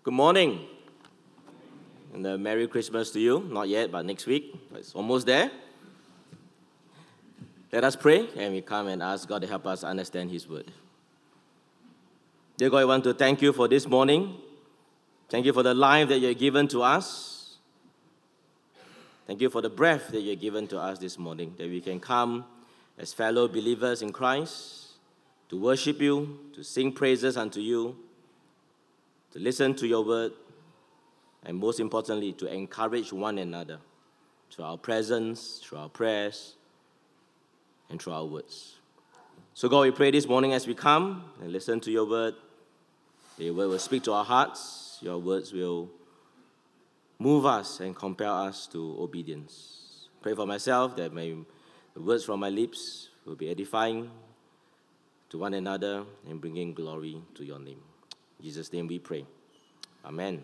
Good morning. And a Merry Christmas to you. Not yet, but next week. It's almost there. Let us pray, and we come and ask God to help us understand His word. Dear God, I want to thank you for this morning. Thank you for the life that you have given to us. Thank you for the breath that you have given to us this morning, that we can come as fellow believers in Christ to worship you, to sing praises unto you, to listen to your word, and most importantly, to encourage one another through our presence, through our prayers, and through our words. So God, we pray this morning as we come and listen to your word. Your word will speak to our hearts. Your words will move us and compel us to obedience. Pray for myself that the words from my lips will be edifying to one another and bringing glory to your name. In Jesus' name we pray. Amen.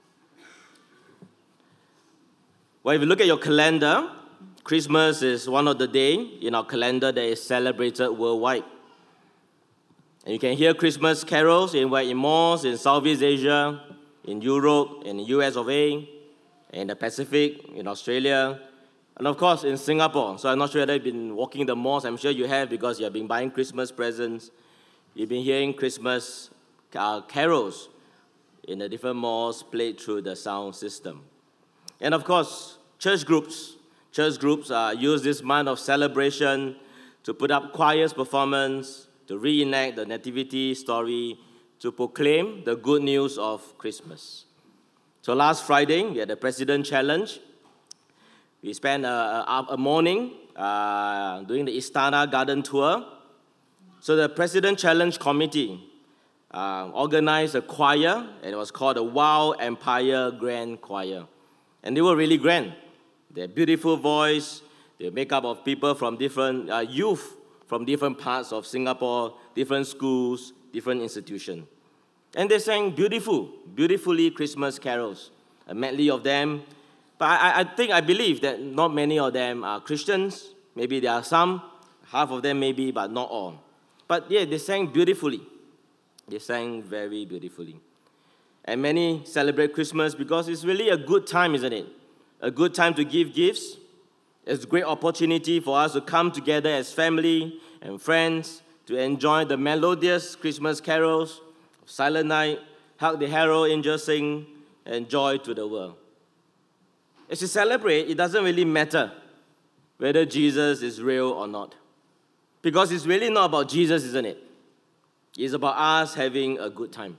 Well, if you look at your calendar, Christmas is one of the days in our calendar that is celebrated worldwide. And you can hear Christmas carols in malls in Southeast Asia, in Europe, in the US of A, in the Pacific, in Australia, and of course in Singapore. So I'm not sure whether you've been walking the malls. I'm sure you have because you have been buying Christmas presents. You've been hearing Christmas carols in the different malls played through the sound system. And of course, church groups use this month of celebration to put up choirs performance, to reenact the nativity story, to proclaim the good news of Christmas. So last Friday, we had the President Challenge. We spent a morning doing the Istana Garden Tour. So the President Challenge Committee organized a choir, and it was called the Wow Empire Grand Choir. And they were really grand. Their beautiful voice, the makeup of people from different youth from different parts of Singapore, different schools, different institutions. And they sang beautifully Christmas carols, a medley of them. But I believe that not many of them are Christians. Maybe there are some, half of them maybe, but not all. But yeah, they sang beautifully. They sang very beautifully. And many celebrate Christmas because it's really a good time, isn't it? A good time to give gifts. It's a great opportunity for us to come together as family and friends to enjoy the melodious Christmas carols, Silent Night, Hark the Herald Angels Sing, and Joy to the World. As you celebrate, it doesn't really matter whether Jesus is real or not. Because it's really not about Jesus, isn't it? It's about us having a good time.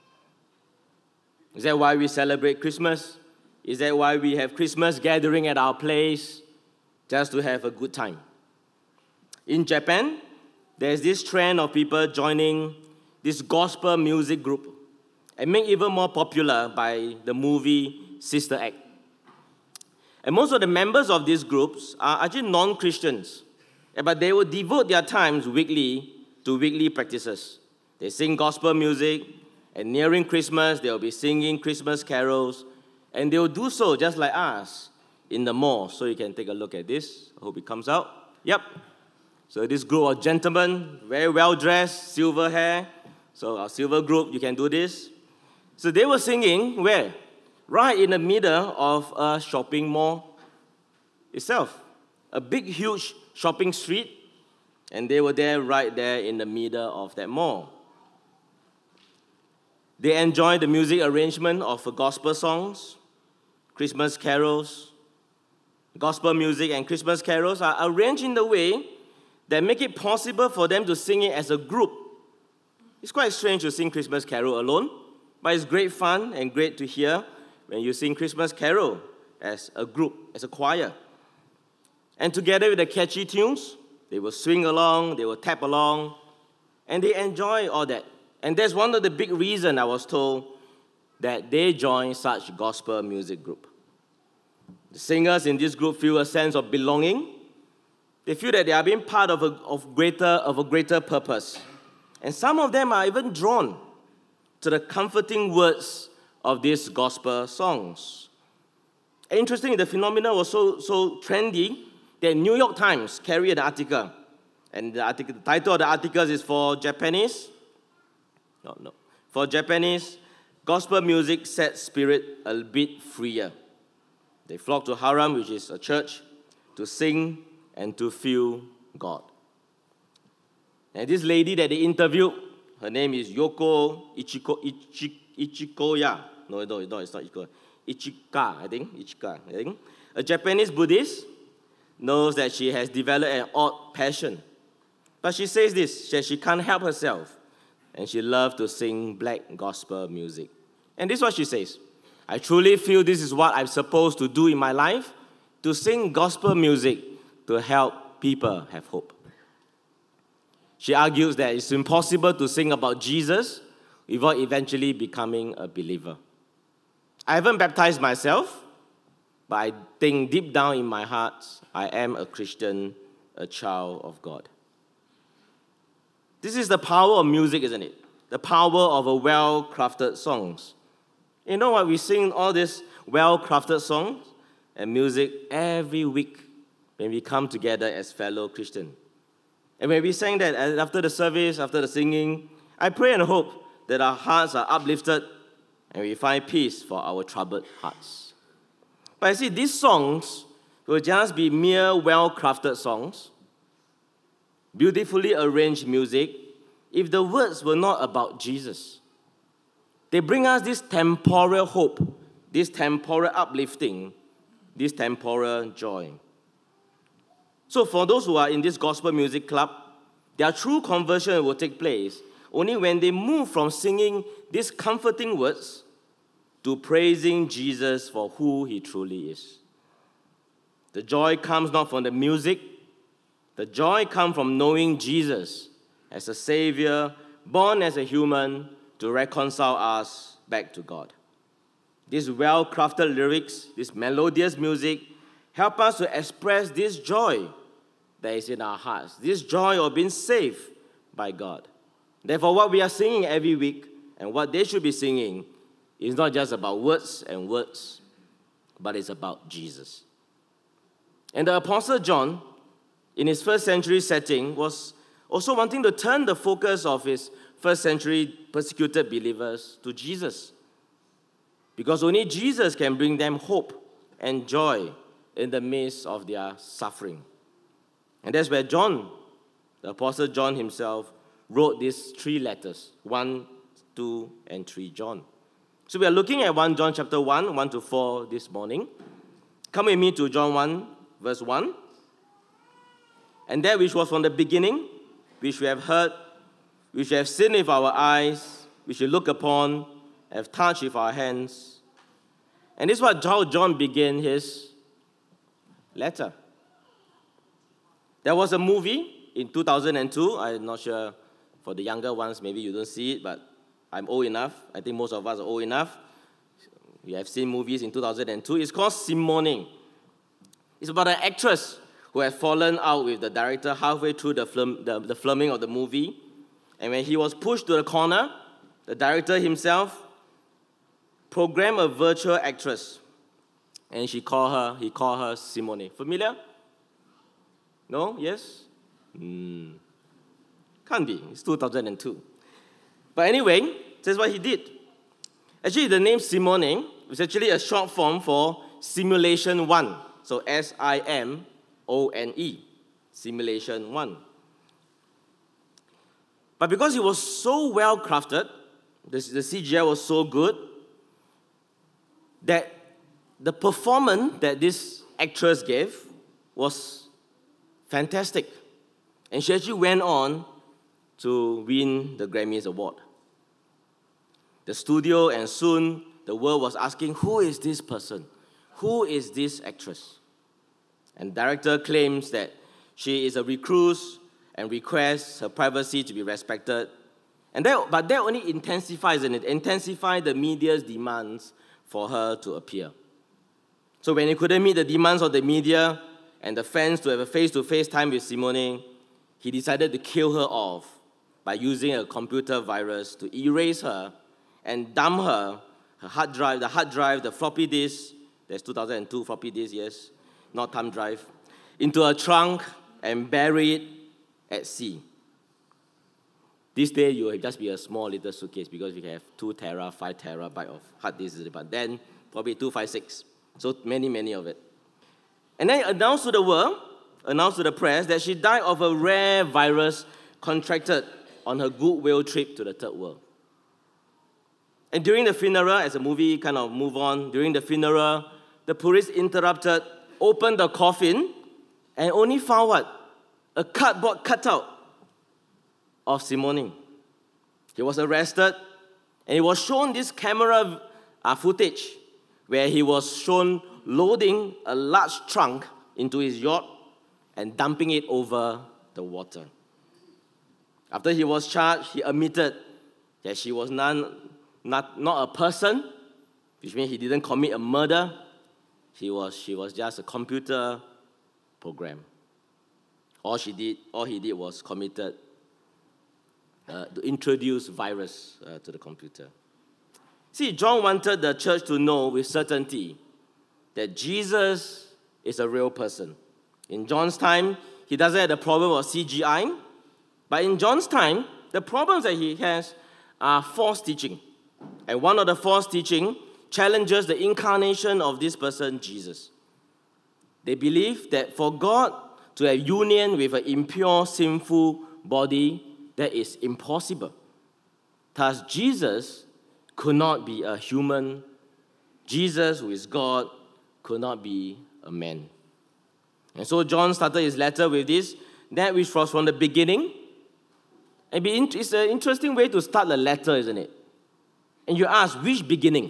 Is that why we celebrate Christmas? Is that why we have Christmas gathering at our place? Just to have a good time. In Japan, there's this trend of people joining this gospel music group and made even more popular by the movie Sister Act. And most of the members of these groups are actually non-Christians, but they will devote their times weekly to weekly practices. They sing gospel music, and nearing Christmas, they'll be singing Christmas carols, and they'll do so just like us in the mall. So you can take a look at this. I hope it comes out. Yep. So this group of gentlemen, very well-dressed, silver hair. So our silver group, you can do this. So they were singing where? Right in the middle of a shopping mall itself. A big, huge shopping street. And they were there right there in the middle of that mall. They enjoyed the music arrangement of gospel songs, Christmas carols. Gospel music and Christmas carols are arranged in the way that make it possible for them to sing it as a group. It's quite strange to sing Christmas carol alone, but it's great fun and great to hear when you sing Christmas carol as a group, as a choir. And together with the catchy tunes, they will swing along, they will tap along, and they enjoy all that. And that's one of the big reasons I was told that they join such gospel music group. The singers in this group feel a sense of belonging. They feel that they are being part of a greater purpose. And some of them are even drawn to the comforting words of these gospel songs. And interestingly, the phenomenon was so trendy that New York Times carried an article. And the title of the article is for Japanese gospel music sets spirit a bit freer. They flock to Haram, which is a church, to sing and to feel God. And this lady that they interviewed, her name is Yoko Ichikoya. No, it's not Ichikoya. Ichika, I think. A Japanese Buddhist, knows that she has developed an odd passion. But she says this, that she can't help herself, and she loves to sing black gospel music. And this is what she says. I truly feel this is what I'm supposed to do in my life, to sing gospel music to help people have hope. She argues that it's impossible to sing about Jesus without eventually becoming a believer. I haven't baptized myself, but I think deep down in my heart, I am a Christian, a child of God. This is the power of music, isn't it? The power of a well-crafted songs. You know what? We sing all these well-crafted songs and music every week when we come together as fellow Christians. And when we sang that after the service, after the singing, I pray and hope that our hearts are uplifted and we find peace for our troubled hearts. But you see, these songs will just be mere well-crafted songs, beautifully arranged music, if the words were not about Jesus. They bring us this temporal hope, this temporal uplifting, this temporal joy. So for those who are in this gospel music club, their true conversion will take place only when they move from singing these comforting words to praising Jesus for who he truly is. The joy comes not from the music. The joy comes from knowing Jesus as a Savior, born as a human to reconcile us back to God. These well-crafted lyrics, this melodious music, help us to express this joy that is in our hearts, this joy of being saved by God. Therefore, what we are singing every week and what they should be singing is not just about words and words, but it's about Jesus. And the Apostle John, in his first century setting, was also wanting to turn the focus of his first century persecuted believers to Jesus. Because only Jesus can bring them hope and joy in the midst of their suffering. And that's where John, the Apostle John himself, wrote these 3 letters, 1, 2, and 3 John. So we are looking at 1 John chapter 1, 1 to 4 this morning. Come with me to John 1, verse 1. And that which was from the beginning, which we have heard, which we have seen with our eyes, which we look upon, have touched with our hands. And this is what how John began his letter. There was a movie in 2002. I'm not sure for the younger ones, maybe you don't see it, but I'm old enough. I think most of us are old enough. We have seen movies in 2002. It's called Simone. It's about an actress who had fallen out with the director halfway through the filming of the movie. And when he was pushed to the corner, the director himself programmed a virtual actress. And he called her Simone. Familiar? No? Yes? Can't be. It's 2002. But anyway, that's what he did. Actually, the name Simone is actually a short form for Simulation 1. So Simone, Simulation 1. But because it was so well crafted, the CGI was so good, that the performance that this actress gave was fantastic. And she actually went on to win the Grammys Award. The studio and soon the world was asking, who is this person? Who is this actress? And the director claims that she is a recluse and requests her privacy to be respected. But that only intensifies the media's demands for her to appear. So when he couldn't meet the demands of the media and the fans to have a face-to-face time with Simone, he decided to kill her off by using a computer virus to erase her and dump the hard drive, the floppy disk, there's 2002 floppy disk, yes, not thumb drive, into a trunk and bury it at sea. This day, you will just be a small little suitcase because we have 2 tera, 5 terabyte of hard disks, but then probably 256. So many of it. And then announced to the world, announced to the press that she died of a rare virus contracted on her goodwill trip to the third world. And during the funeral, as the movie kind of move on, during the funeral, the police interrupted, opened the coffin, and only found what? A cardboard cutout of Simone. He was arrested, and he was shown this camera footage where he was shown loading a large trunk into his yacht and dumping it over the water. After he was charged, he admitted that she was not a person, which means he didn't commit a murder. She was just a computer program. All he did was committed to introduce virus to the computer. See, John wanted the church to know with certainty that Jesus is a real person. In John's time, he doesn't have the problem of CGI, but in John's time, the problems that he has are false teaching. And one of the false teaching challenges the incarnation of this person, Jesus. They believe that for God to have union with an impure, sinful body, that is impossible. Thus, Jesus could not be a human. Jesus, who is God, could not be a man. And so John started his letter with this, that which was from the beginning. And it's an interesting way to start the letter, isn't it? And you ask, which beginning?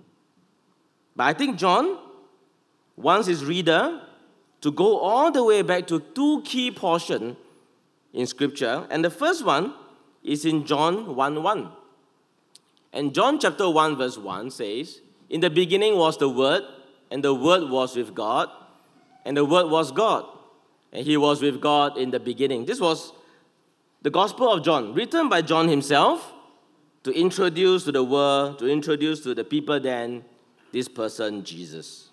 But I think John wants his reader to go all the way back to 2 key portions in Scripture. And the first one is in John 1:1. And John chapter 1 verse 1 says, "In the beginning was the Word, and the Word was with God, and the Word was God, and He was with God in the beginning." This was the Gospel of John, written by John himself to introduce to the world, to introduce to the people then this person, Jesus.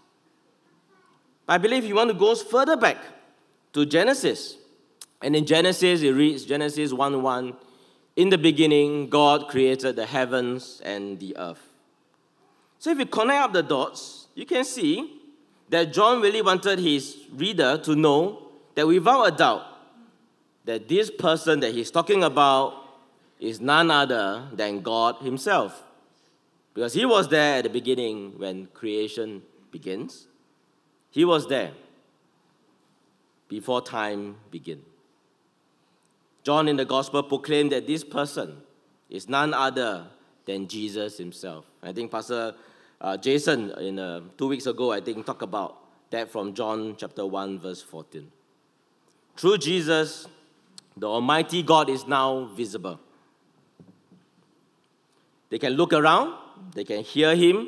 I believe he want to go further back to Genesis. And in Genesis, it reads, Genesis 1:1, "In the beginning, God created the heavens and the earth." So if you connect up the dots, you can see that John really wanted his reader to know that without a doubt, that this person that he's talking about is none other than God himself. Because he was there at the beginning when creation begins. He was there before time began. John in the Gospel proclaimed that this person is none other than Jesus himself. I think Pastor Jason, 2 weeks ago, I think, talked about that from John chapter 1, verse 14. Through Jesus, the Almighty God is now visible. They can look around, they can hear him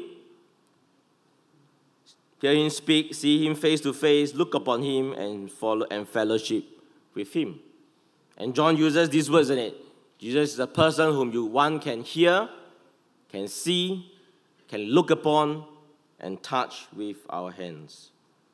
speak, see him face to face, look upon him, and follow and fellowship with him. And John uses these words in it. Jesus is a person whom one can hear, can see, can look upon, and touch with our hands.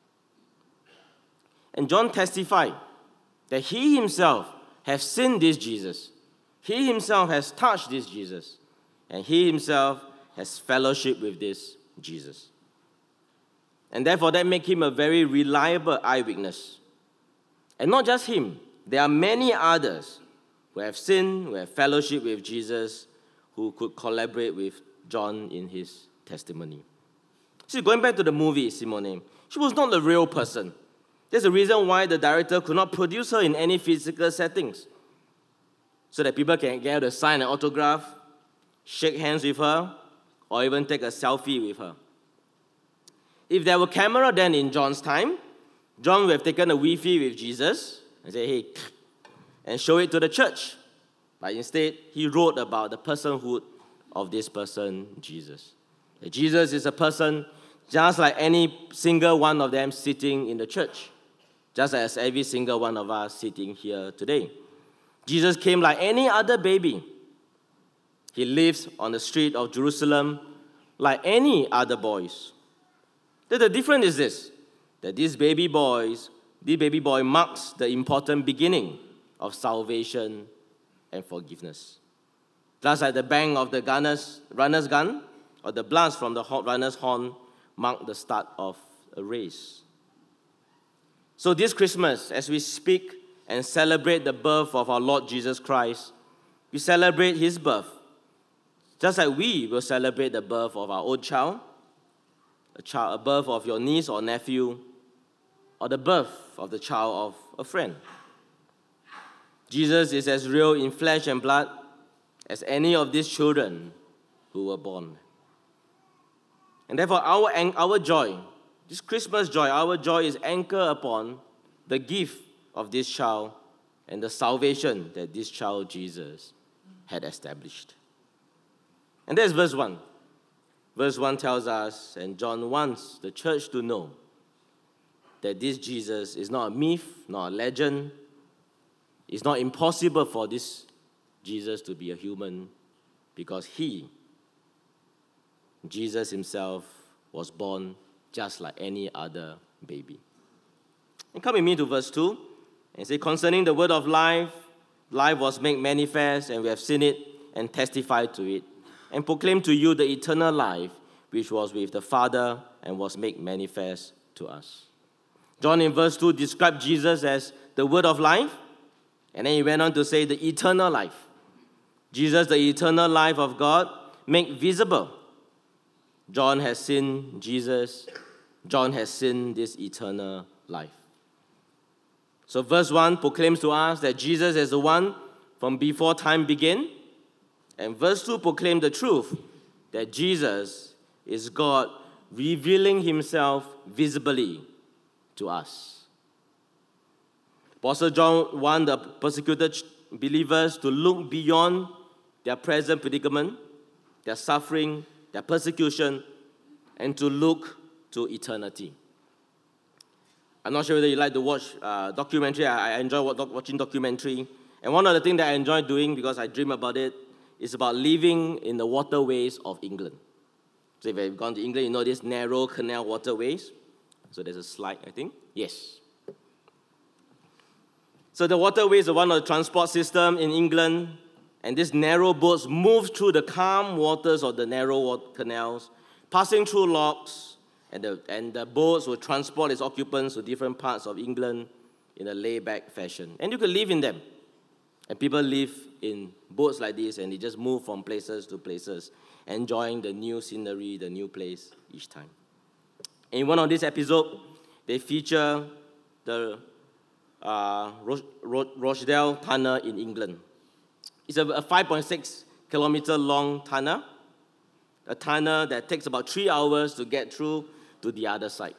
And John testified that he himself has seen this Jesus. He himself has touched this Jesus. And he himself has fellowship with this Jesus. And therefore, that makes him a very reliable eyewitness. And not just him. There are many others who have seen, who have fellowship with Jesus, who could collaborate with John in his testimony. See, going back to the movie, Simone, she was not the real person. There's a reason why the director could not produce her in any physical settings, so that people can get her to sign an autograph, shake hands with her, or even take a selfie with her. If there were camera then in John's time, John would have taken a Wi-Fi with Jesus and say, "Hey," and show it to the church. But instead, he wrote about the personhood of this person, Jesus. That Jesus is a person just like any single one of them sitting in the church, just as every single one of us sitting here today. Jesus came like any other baby. He lives on the street of Jerusalem like any other boys. The difference is this, that this baby boy marks the important beginning of salvation and forgiveness. Just like the bang of the runner's gun or the blast from the runner's horn mark the start of a race. So this Christmas, as we speak and celebrate the birth of our Lord Jesus Christ, we celebrate his birth, just like we will celebrate the birth of our own child, a birth of your niece or nephew, or the birth of the child of a friend. Jesus is as real in flesh and blood as any of these children who were born. And therefore, our joy, this Christmas joy, our joy is anchored upon the gift of this child and the salvation that this child Jesus had established. And that's verse 1. Verse 1 tells us, and John wants the church to know, that this Jesus is not a myth, not a legend. It's not impossible for this Jesus to be a human, because Jesus himself, was born just like any other baby. And come with me to verse 2 and say, concerning the word of life, life was made manifest, and we have seen it and testified to it, and proclaimed to you the eternal life which was with the Father and was made manifest to us. John in verse 2 described Jesus as the word of life, and then he went on to say the eternal life. Jesus, the eternal life of God, made visible. John has seen Jesus. John has seen this eternal life. So verse 1 proclaims to us that Jesus is the one from before time began. And verse 2 proclaims the truth that Jesus is God revealing himself visibly to us. Apostle John wants the persecuted believers to look beyond their present predicament, their suffering, their persecution, and to look to eternity. I'm not sure whether you like to watch documentary. I enjoy watching documentary. And one of the things that I enjoy doing, because I dream about it, is about living in the waterways of England. So if you've gone to England, you know these narrow canal waterways. So there's a slide, I think. Yes. So the waterways are one of the transport system in England, and these narrow boats move through the calm waters of the narrow canals, passing through locks, and the boats will transport its occupants to different parts of England in a laid-back fashion. And you can live in them. And people live in boats like this, and they just move from places to places, enjoying the new scenery, the new place each time. In one of these episodes, they feature the Rochdale Tunnel in England. It's a 5.6 kilometer long tunnel, a tunnel that takes about 3 hours to get through to the other side.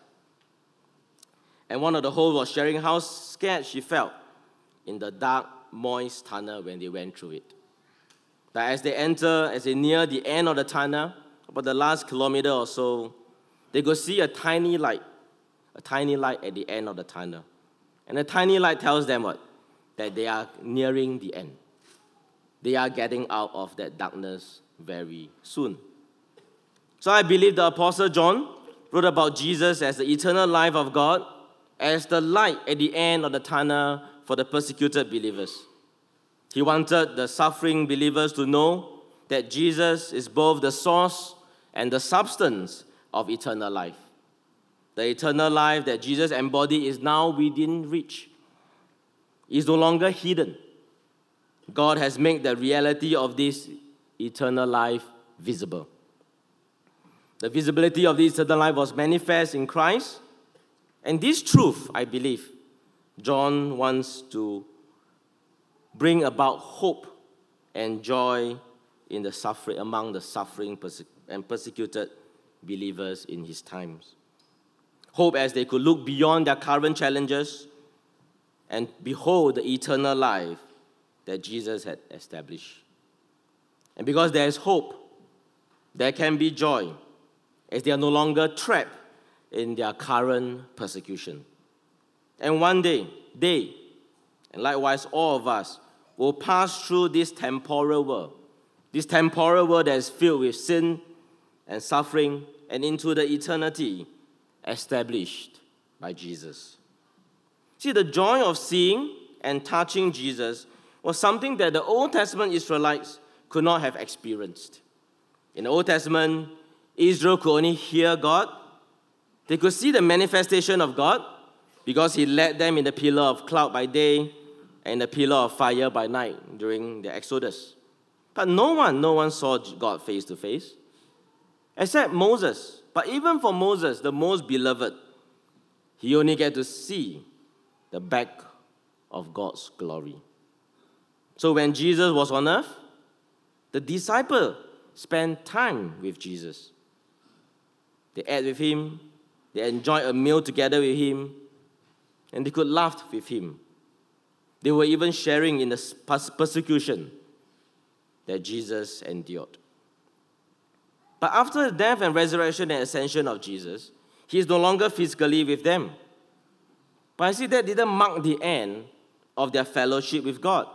And one of the hosts was sharing how scared she felt in the dark, moist tunnel when they went through it. But as they near the end of the tunnel, about the last kilometer or so, they could see a tiny light at the end of the tunnel. And the tiny light tells them what? That they are nearing the end. They are getting out of that darkness very soon. So I believe the Apostle John wrote about Jesus as the eternal life of God, as the light at the end of the tunnel for the persecuted believers. He wanted the suffering believers to know that Jesus is both the source and the substance of eternal life. The eternal life that Jesus embodied is now within reach. It is no longer hidden. God has made the reality of this eternal life visible. The visibility of this eternal life was manifest in Christ. And this truth, I believe, John wants to bring about hope and joy in the suffering, among the suffering and persecuted believers in his times. Hope as they could look beyond their current challenges and behold the eternal life that Jesus had established. And because there is hope, there can be joy, as they are no longer trapped in their current persecution. And one day, they, and likewise all of us, will pass through this temporal world that is filled with sin and suffering, and into the eternity established by Jesus. See, the joy of seeing and touching Jesus was something that the Old Testament Israelites could not have experienced. In the Old Testament, Israel could only hear God. They could see the manifestation of God because he led them in the pillar of cloud by day and the pillar of fire by night during the Exodus. But no one saw God face to face, except Moses. But even for Moses, the most beloved, he only get to see the back of God's glory. So when Jesus was on earth, the disciple spent time with Jesus. They ate with him, they enjoyed a meal together with him, and they could laugh with him. They were even sharing in the persecution that Jesus endured. But after the death and resurrection and ascension of Jesus, he is no longer physically with them. But I see that didn't mark the end of their fellowship with God.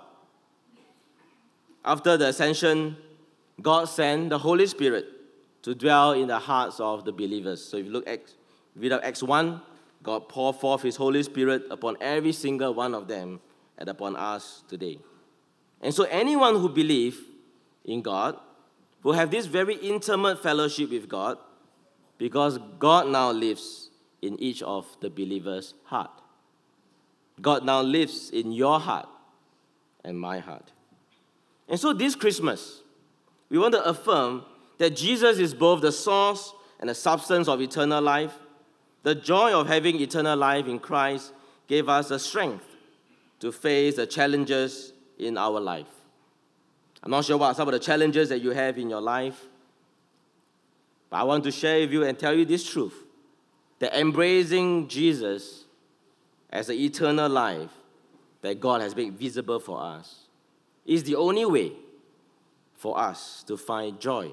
After the ascension, God sent the Holy Spirit to dwell in the hearts of the believers. So if you read Acts 1, God poured forth his Holy Spirit upon every single one of them and upon us today. And so anyone who believes in God will have this very intimate fellowship with God because God now lives in each of the believers' heart. God now lives in your heart and my heart. And so this Christmas, we want to affirm that Jesus is both the source and the substance of eternal life. The joy of having eternal life in Christ gave us the strength to face the challenges in our life. I'm not sure what are some of the challenges that you have in your life, but I want to share with you and tell you this truth, that embracing Jesus as the eternal life that God has made visible for us is the only way for us to find joy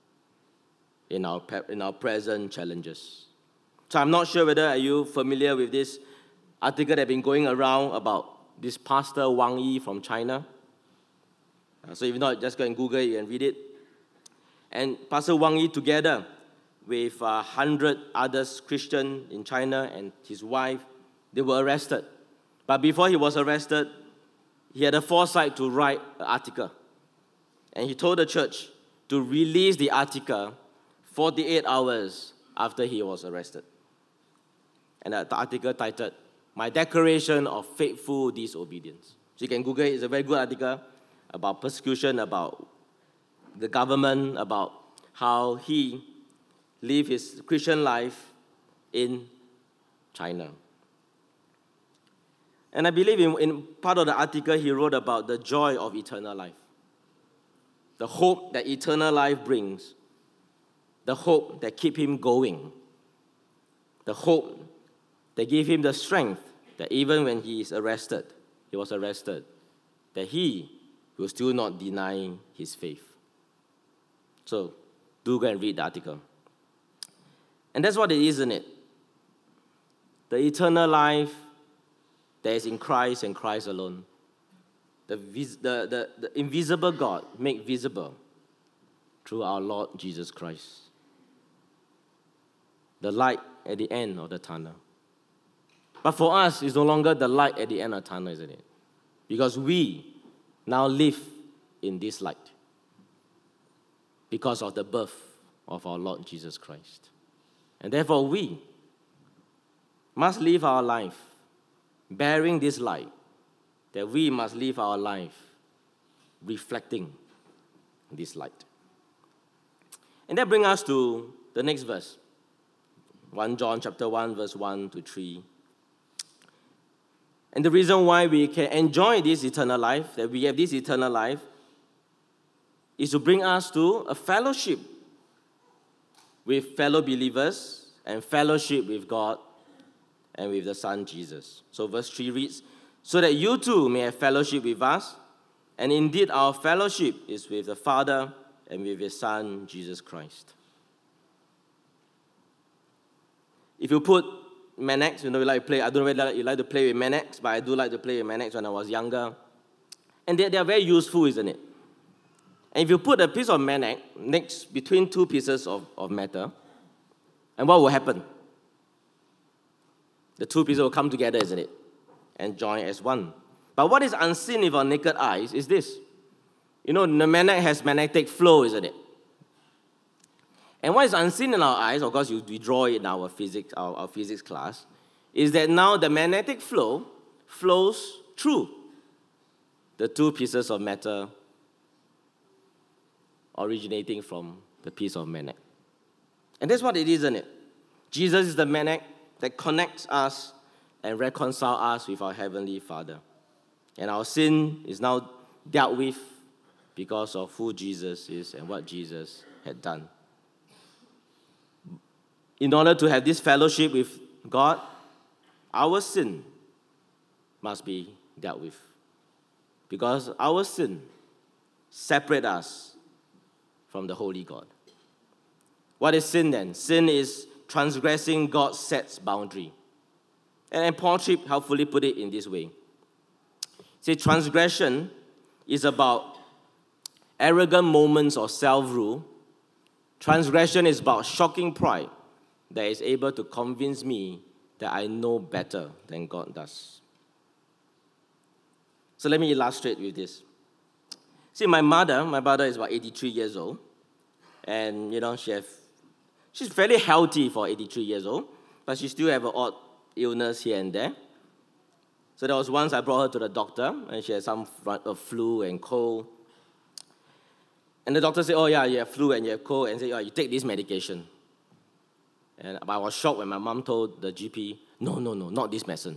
in our present challenges. So I'm not sure whether are you familiar with this article that has been going around about this Pastor Wang Yi from China. So if not, just go and Google it and read it. And Pastor Wang Yi, together with 100 others Christian in China and his wife, they were arrested. But before he was arrested, he had the foresight to write an article. And he told the church to release the article 48 hours after he was arrested. And the article titled, "My Declaration of Faithful Disobedience." So you can Google it. It's a very good article about persecution, about the government, about how he lived his Christian life in China. And I believe in part of the article, he wrote about the joy of eternal life, the hope that eternal life brings, the hope that keeps him going, the hope that gave him the strength that even when he was arrested, that he will still not deny his faith. So, do go and read the article. And that's what it is, isn't it? The eternal life that is in Christ and Christ alone. The invisible God made visible through our Lord Jesus Christ. The light at the end of the tunnel. But for us, it's no longer the light at the end of the tunnel, isn't it? Because we now live in this light because of the birth of our Lord Jesus Christ. And therefore, we must live our life bearing this light, that we must live our life reflecting this light. And that brings us to the next verse, 1 John chapter 1, verse 1 to 3. And the reason why we can enjoy this eternal life, that we have this eternal life, is to bring us to a fellowship with fellow believers and fellowship with God and with the Son Jesus. So verse 3 reads, "So that you too may have fellowship with us, and indeed our fellowship is with the Father and with His Son, Jesus Christ." If you put Manax, you like to play, I don't know whether you like to play with Manax, but I do like to play with Manax when I was younger. And they are very useful, isn't it? And if you put a piece of Manax next between two pieces of metal, and what will happen? The two pieces will come together, isn't it? And join as one. But what is unseen with our naked eyes is this. You know, the magnet has magnetic flow, isn't it? And what is unseen in our eyes, of course, we draw it in our physics class, is that now the magnetic flow flows through the two pieces of metal originating from the piece of magnet. And that's what it is, isn't it? Jesus is the magnet that connects us and reconciles us with our Heavenly Father. And our sin is now dealt with because of who Jesus is and what Jesus had done. In order to have this fellowship with God, our sin must be dealt with. Because our sin separates us from the holy God. What is sin then? Sin is transgressing God's set boundary. And Paul Tripp helpfully put it in this way. See, transgression is about arrogant moments of self-rule. Transgression is about shocking pride that is able to convince me that I know better than God does. So let me illustrate with this. See, my mother is about 83 years old. And, she's fairly healthy for 83 years old, but she still have an odd illness here and there. So there was once I brought her to the doctor, and she had some flu and cold. And the doctor said, oh yeah, you have flu and you have cold, and said, oh, you take this medication. And I was shocked when my mom told the GP, no, not this medicine.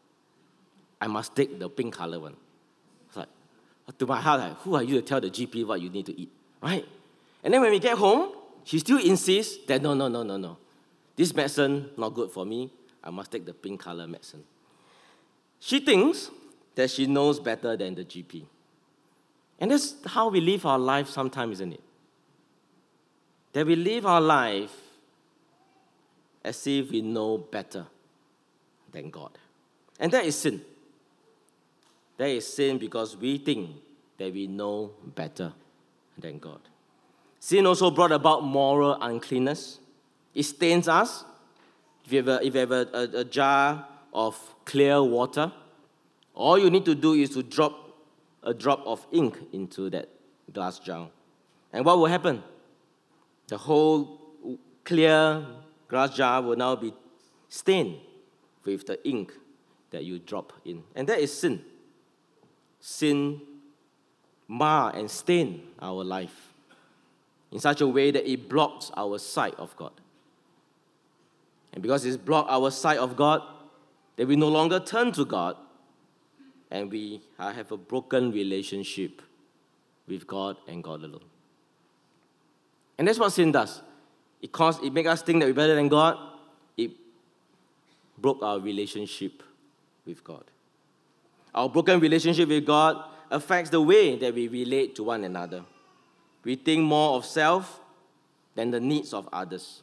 I must take the pink color one. It's like, to my heart, who are you to tell the GP what you need to eat, right? And then when we get home, she still insists that no. This medicine not good for me. I must take the pink color medicine. She thinks that she knows better than the GP. And that's how we live our life sometimes, isn't it? That we live our life as if we know better than God. And that is sin. That is sin because we think that we know better than God. Sin also brought about moral uncleanness. It stains us. If you have a jar of clear water, all you need to do is to drop a drop of ink into that glass jar. And what will happen? The whole clear glass jar will now be stained with the ink that you drop in. And that is sin. Sin mar and stain our life in such a way that it blocks our sight of God. And because it's blocked our sight of God, that we no longer turn to God, and we have a broken relationship with God and God alone. And that's what sin does. It makes us think that we're better than God. It broke our relationship with God. Our broken relationship with God affects the way that we relate to one another. We think more of self than the needs of others.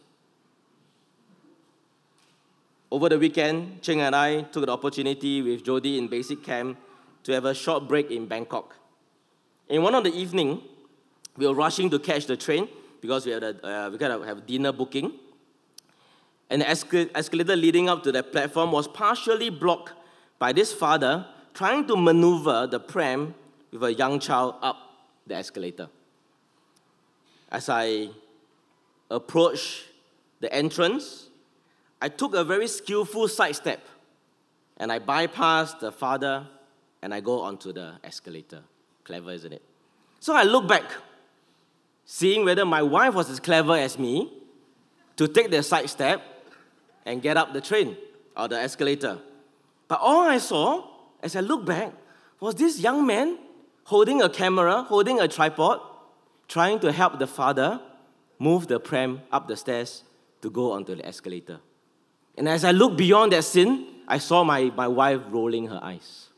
Over the weekend, Cheng and I took the opportunity with Jody in basic camp to have a short break in Bangkok. In one of the evening, we were rushing to catch the train because we gotta have dinner booking. And the escalator leading up to the platform was partially blocked by this father trying to maneuver the pram with a young child up the escalator. As I approached the entrance, I took a very skillful sidestep, and I bypassed the father, and I go onto the escalator. Clever, isn't it? So I look back, seeing whether my wife was as clever as me to take the sidestep and get up the train or the escalator. But all I saw, as I looked back, was this young man holding a camera, holding a tripod, trying to help the father move the pram up the stairs to go onto the escalator. And as I looked beyond that scene, I saw my wife rolling her eyes.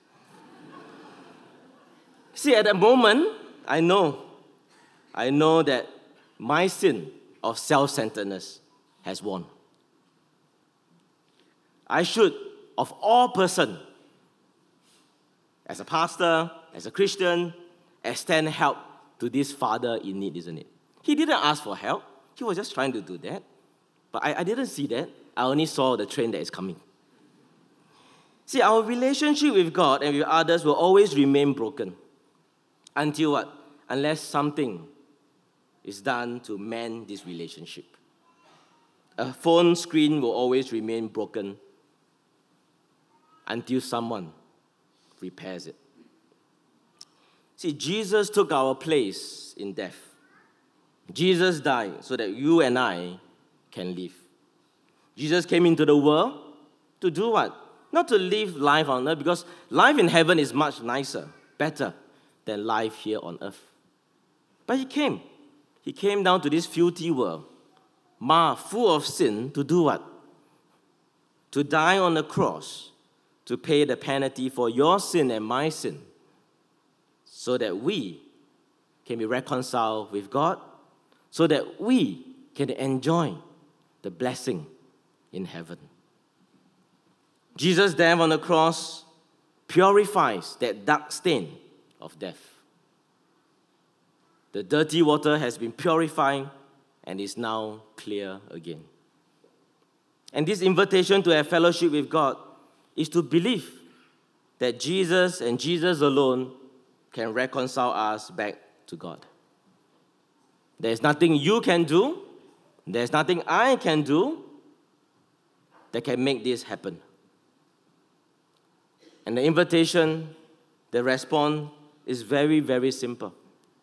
See, at that moment, I know that my sin of self-centeredness has won. I should, of all person, as a pastor, as a Christian, extend help to this father in need, isn't it? He didn't ask for help. He was just trying to do that. But I didn't see that. I only saw the train that is coming. See, our relationship with God and with others will always remain broken. Until what? unless something is done to mend this relationship. A phone screen will always remain broken until someone repairs it. See, Jesus took our place in death. Jesus died so that you and I can live. Jesus came into the world to do what? Not to live life on earth, because life in heaven is much nicer, better than life here on earth. But he came. He came down to this filthy world, full of sin, to do what? To die on the cross, to pay the penalty for your sin and my sin, so that we can be reconciled with God, so that we can enjoy the blessing in heaven. Jesus' death on the cross purifies that dark stain of death. The dirty water has been purified and is now clear again. And this invitation to have fellowship with God is to believe that Jesus and Jesus alone can reconcile us back to God. There's nothing you can do, there's nothing I can do that can make this happen. And the invitation, the response is very, very simple.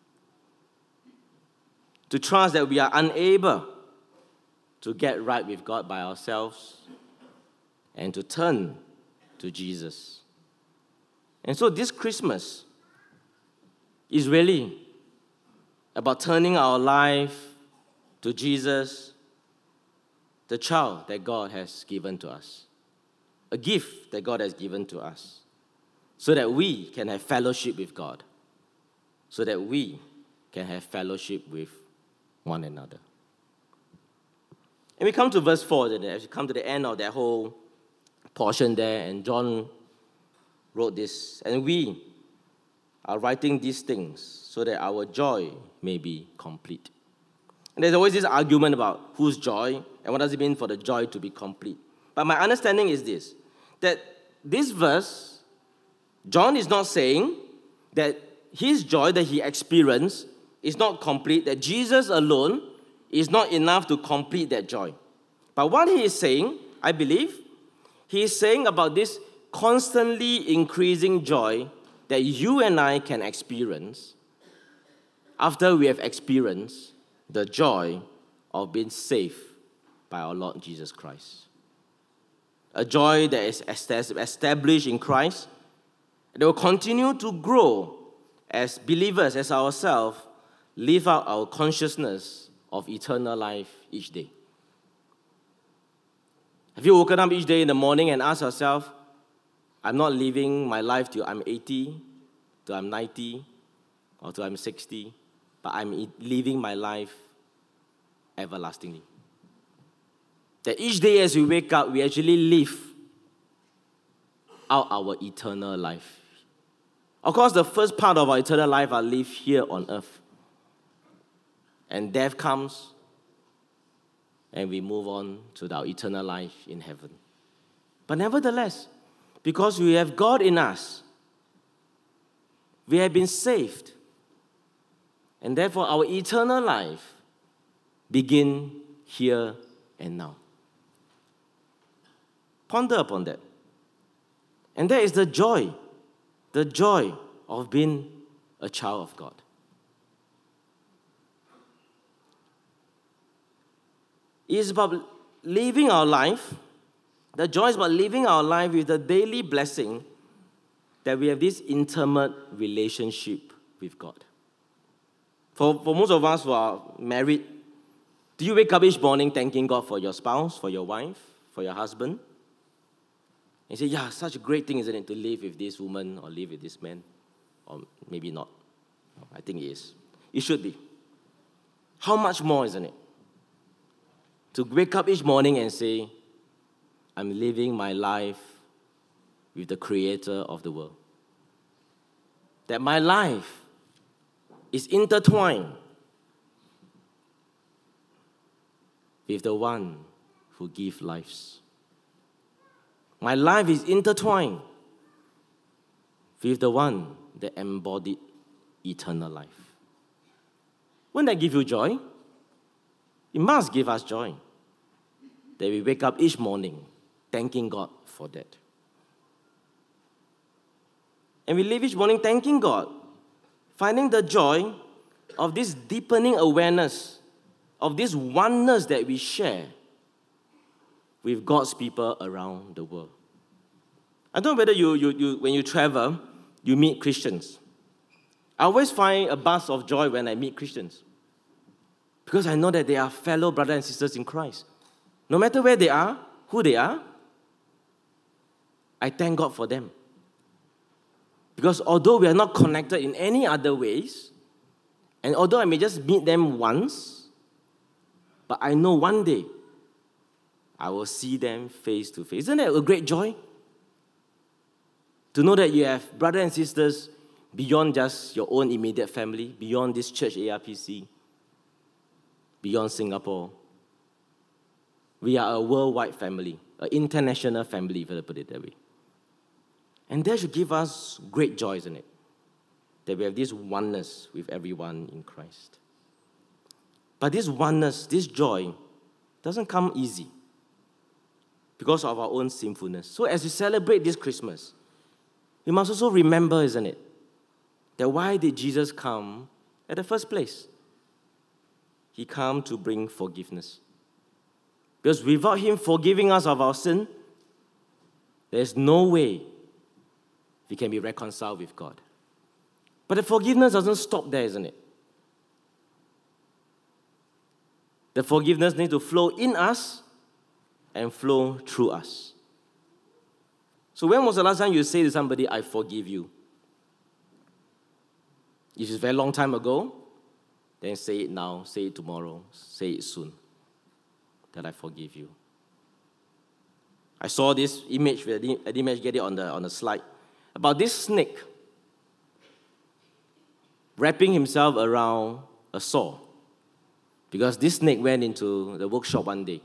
To trust that we are unable to get right with God by ourselves and to turn to Jesus. And so this Christmas is really about turning our life to Jesus, the child that God has given to us, a gift that God has given to us, so that we can have fellowship with God, so that we can have fellowship with one another. And we come to verse 4, as we come to the end of that whole portion there, and John wrote this, and we are writing these things so that our joy may be complete. And there's always this argument about whose joy, and what does it mean for the joy to be complete. But my understanding is this, that this verse, John is not saying that his joy that he experienced is not complete, that Jesus alone is not enough to complete that joy. But what he is saying, I believe, he is saying about this constantly increasing joy that you and I can experience after we have experienced the joy of being saved by our Lord Jesus Christ. A joy that is established in Christ, that will continue to grow as believers, as ourselves, live out our consciousness of eternal life each day. Have you woken up each day in the morning and asked yourself, I'm not living my life till I'm 80, till I'm 90, or till I'm 60, but I'm living my life everlastingly. That each day as we wake up, we actually live out our eternal life. Of course, the first part of our eternal life are lived here on earth. And death comes, and we move on to our eternal life in heaven. But nevertheless, because we have God in us, we have been saved. And therefore, our eternal life begins here and now. Ponder upon that. And that is the joy of being a child of God. It is about living our life. The joy is about living our life with the daily blessing that we have this intimate relationship with God. For most of us who are married, do you wake up each morning thanking God for your spouse, for your wife, for your husband? And you say, yeah, such a great thing, isn't it, to live with this woman or live with this man? Or maybe not. I think it is. It should be. How much more, isn't it? To wake up each morning and say, I'm living my life with the Creator of the world. That my life is intertwined with the one who gives lives. My life is intertwined with the one that embodied eternal life. Wouldn't that give you joy? It must give us joy that we wake up each morning thanking God for that. And we live each morning thanking God, finding the joy of this deepening awareness, of this oneness that we share with God's people around the world. I don't know whether you when you travel, you meet Christians. I always find a buzz of joy when I meet Christians, because I know that they are fellow brothers and sisters in Christ. No matter where they are, who they are, I thank God for them. Because although we are not connected in any other ways, and although I may just meet them once, but I know one day I will see them face to face. Isn't that a great joy? To know that you have brothers and sisters beyond just your own immediate family, beyond this church ARPC, beyond Singapore. We are a worldwide family, an international family, if I put it that way. And that should give us great joy, isn't it? That we have this oneness with everyone in Christ. But this oneness, this joy, doesn't come easy because of our own sinfulness. So as we celebrate this Christmas, we must also remember, isn't it, that why did Jesus come at the first place? He came to bring forgiveness. Because without Him forgiving us of our sin, there's no way we can be reconciled with God. But the forgiveness doesn't stop there, isn't it? The forgiveness needs to flow in us and flow through us. So when was the last time you say to somebody, I forgive you? If it's a very long time ago, then say it now, say it tomorrow, say it soon, that I forgive you. I saw this image, I didn't manage to get it on the slide, about this snake wrapping himself around a saw, because this snake went into the workshop one day,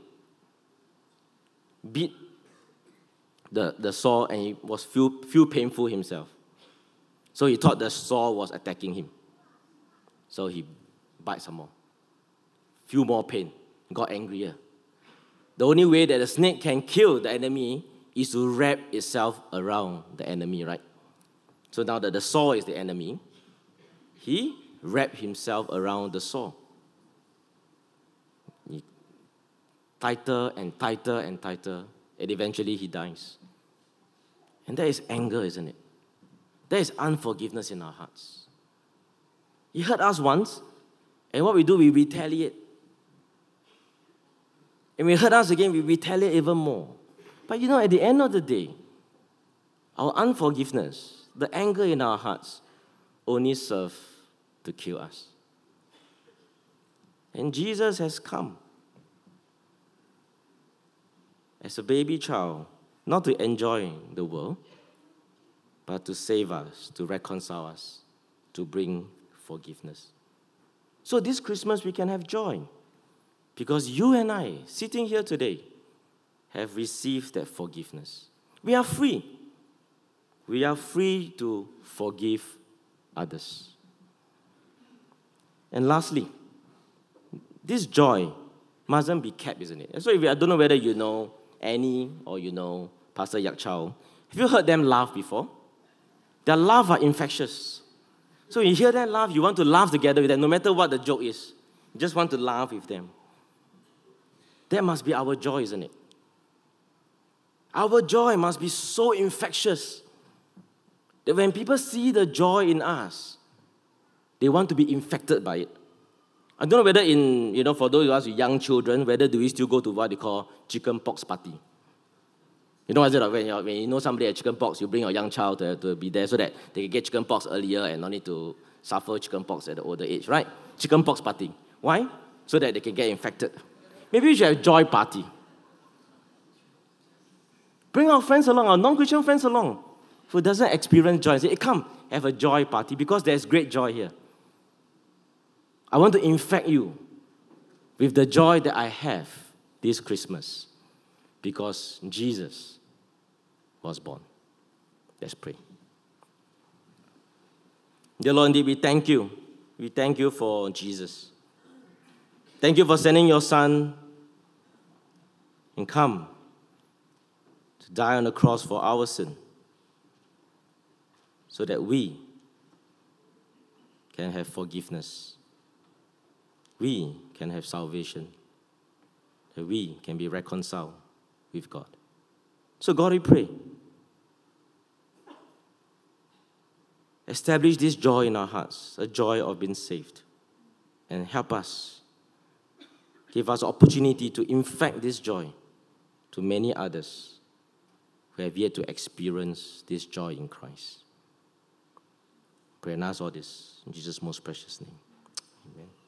beat the saw, and he was feel painful himself. So he thought the saw was attacking him. So he bite some more. Feel more pain. Got angrier. The only way that the snake can kill the enemy is to wrap itself around the enemy, right? So now that the saw is the enemy, he wrapped himself around the saw. Tighter and tighter and tighter, and eventually he dies. And that is anger, isn't it? That is unforgiveness in our hearts. He hurt us once, and what we do, we retaliate. And when he hurt us again, we retaliate even more. But you know, at the end of the day, our unforgiveness, the anger in our hearts, only serve to kill us. And Jesus has come as a baby child, not to enjoy the world, but to save us, to reconcile us, to bring forgiveness. So this Christmas we can have joy, because you and I, sitting here today, have received that forgiveness. We are free. We are free to forgive others. And lastly, this joy mustn't be kept, isn't it? So I don't know whether you know Annie or you know Pastor Yak Chow. Have you heard them laugh before? Their laugh are infectious. So when you hear them laugh, you want to laugh together with them, no matter what the joke is. You just want to laugh with them. That must be our joy, isn't it? Our joy must be so infectious that when people see the joy in us, they want to be infected by it. I don't know whether for those of us with young children, whether do we still go to what they call chicken pox party. You know what is it? When you know somebody has chicken pox, you bring your young child to be there so that they can get chicken pox earlier and not need to suffer chicken pox at the older age, right? Chicken pox party. Why? So that they can get infected. Maybe we should have joy party. Bring our friends along, our non-Christian friends along, who doesn't experience joy. Say, hey, come, have a joy party, because there's great joy here. I want to infect you with the joy that I have this Christmas, because Jesus was born. Let's pray. Dear Lord, indeed, we thank you. We thank you for Jesus. Thank you for sending your Son and come to die on the cross for our sin so that we can have forgiveness. We can have salvation. That we can be reconciled with God. So God, we pray, establish this joy in our hearts, a joy of being saved. And help us, give us opportunity to infect this joy to many others who have yet to experience this joy in Christ. Pray and ask all this in Jesus' most precious name. Amen.